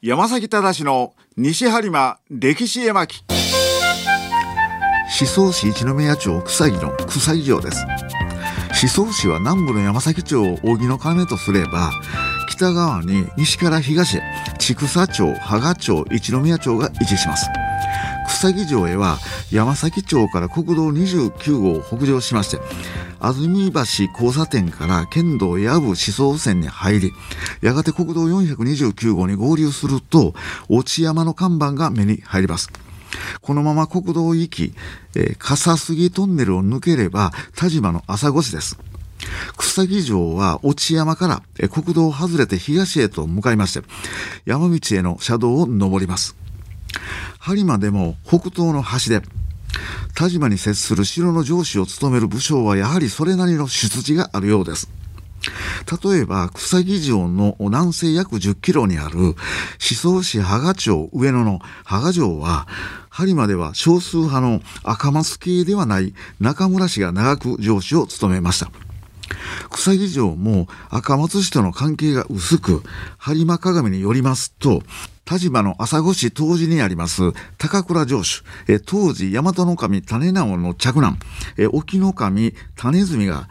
山崎忠の西播磨歴史絵巻。 宍粟市一宮町草木の草木城です。宍粟市は南部の山崎町を扇の要とすれば、北側に西から東へ千種町、芳賀町、一宮町が位置します。草木城へは山崎町から国道29号を北上しまして、安住橋交差点から県道藪宍粟線に入り、やがて国道429号に合流すると落山の看板が目に入ります。このまま国道を行き、笠杉トンネルを抜ければ田島の朝来市です。草木城は落山から国道を外れて東へと向かいまして、山道への車道を登ります。播磨でも北東の端で田島に接する城の城主を務める武将はやはりそれなりの出自があるようです。例えば草木城の南西約10キロにある宍粟市芳賀町上野の芳賀城は、播磨では少数派の赤松系ではない中村氏が長く城主を務めました。草木城も赤松氏との関係が薄く、播磨鏡によりますと、田島の朝来市東寺にあります高倉城主、当時大和守種直の嫡男、沖守種住が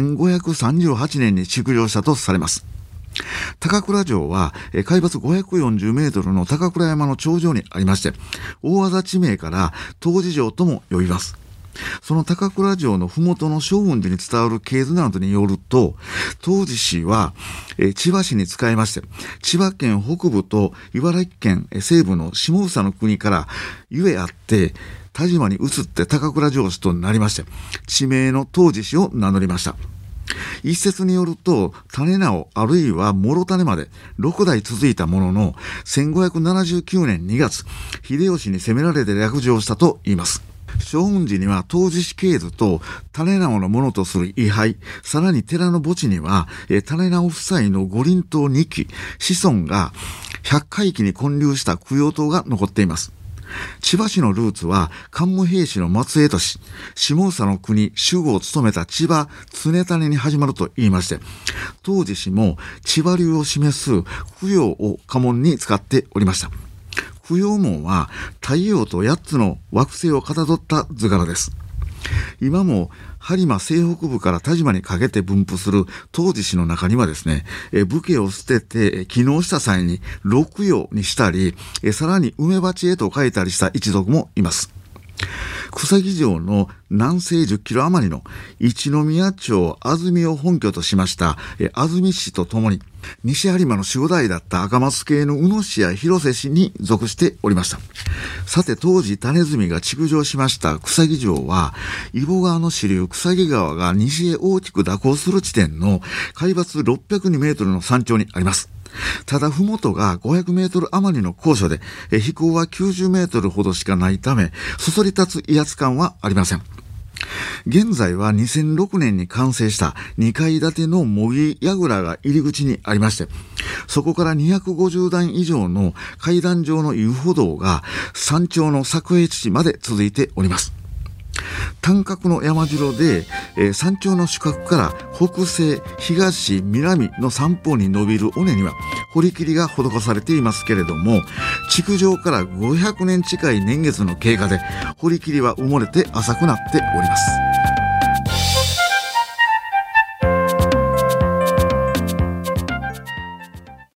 1538年に築城したとされます。高倉城は海抜540メートルの高倉山の頂上にありまして、大字地名から東寺城とも呼びます。その高倉城の麓の祥雲寺に伝わる系図などによると、当時市は千葉市に仕えまして、千葉県北部と茨城県西部の下総の国からゆえあって田島に移って高倉城主となりまして、地名の当時市を名乗りました。一説によると、種直あるいは諸種まで6代続いたものの、1579年2月秀吉に攻められて略城したといいます。祥雲寺には当時市系図と種直のものとする位牌、さらに寺の墓地には種直夫妻の五輪塔2基、子孫が100回忌に建立した供養塔が残っています。千葉市のルーツは桓武平氏の末裔とし、下総の国守護を務めた千葉常胤に始まると言いまして、当時市も千葉流を示す供養を家紋に使っておりました。供養紋は太陽と8つの惑星をかたどった図柄です。今も播磨西北部から田島にかけて分布する当時市の中にはですね、武家を捨てて帰農した際に六葉にしたり、さらに梅鉢へと書いたりした一族もいます。草木城の南西10キロ余りの一宮町安住を本拠としました安住氏とともに、西播磨の守護代だった赤松系の宇野氏や広瀬氏に属しておりました。さて当時種住が築城しました草木城は、揖保川の支流草木川が西へ大きく蛇行する地点の海抜602メートルの山頂にあります。ただ麓が500メートル余りの高所で、飛行は90メートルほどしかないため、そそり立つ威圧感はありません。現在は2006年に完成した2階建ての模擬櫓が入り口にありまして、そこから250段以上の階段状の遊歩道が山頂の作営地まで続いております。単角の山城で、山頂の主角から北西、東、南の三方に伸びる尾根には堀切りが施されていますけれども、築城から500年近い年月の経過で堀切りは埋もれて浅くなっております。